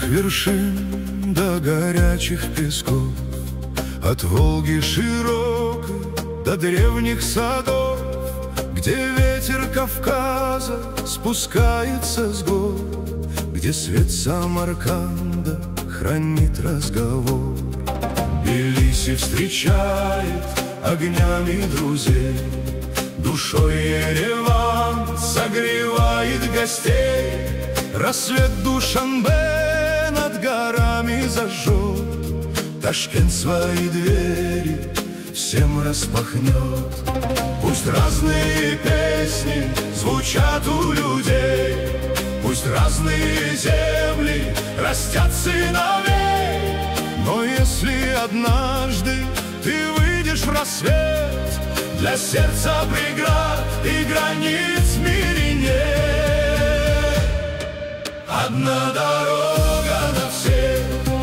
вершин до горячих песков, от Волги широкой до древних садов, где ветер Кавказа спускается с гор, где свет Самарканда хранит разговор. Тбилиси встречает огнями друзей, душой Ереван согревает гостей. Рассвет Душанбе над горами зажжет, Ташкент свои двери всем распахнет. Пусть разные песни звучат у людей, пусть разные земли растят сыновей, но если однажды ты выйдешь в рассвет, для сердца преград и границ в мире нет. Одна дорога на всех,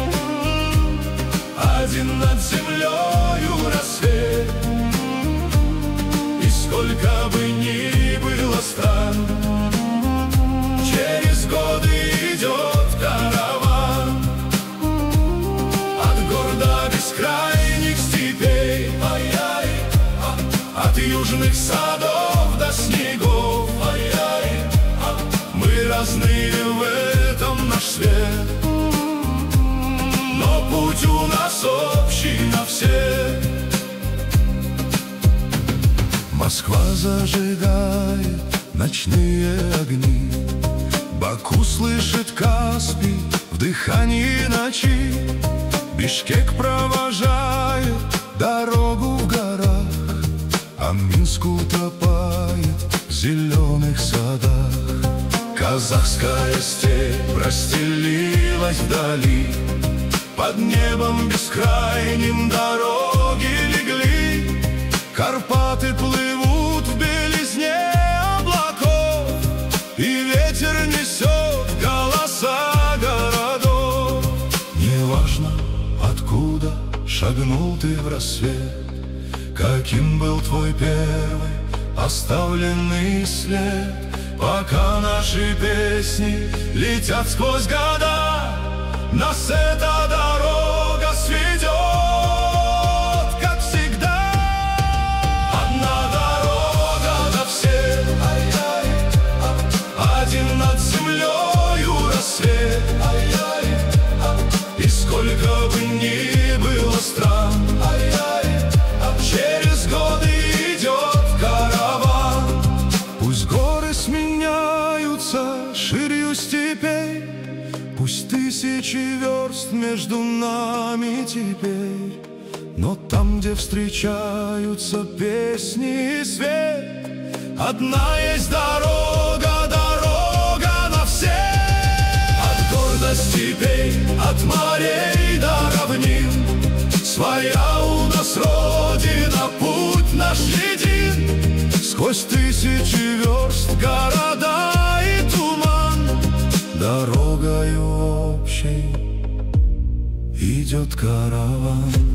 один над землею рассвет. И сколько бы ни было стран, через годы идет караван. От гор до бескрайних степей, от южных садов до снегов. Мы разные в этом наш свет, но путь у нас общий на всех. Москва зажигает ночные огни, Баку слышит Каспий в дыхании ночи, Бишкек провожает дорогу в горах, а Минск утопает в зеленых садах. Казахская степь расстелилась вдали, под небом бескрайним дороги легли. Карпаты плывут в белизне облаков, и ветер несет голоса городов. Неважно, откуда шагнул ты в рассвет, каким был твой первый оставленный след, пока наши песни летят сквозь года, нас эта дорога сведет, как всегда. Одна дорога на всех, один над землею рассвет. И сколько бы ни было стран, через годы идет караван. Пусть горы сменяются ширью степей, пусть тысячи верст между нами теперь, но там, где встречаются песни и свет, одна есть дорога, дорога на всех. От гор до степей, от морей до равнин, своя у нас родина, путь наш един. Сквозь тысячи верст города и туман, дорогою общей идет караван.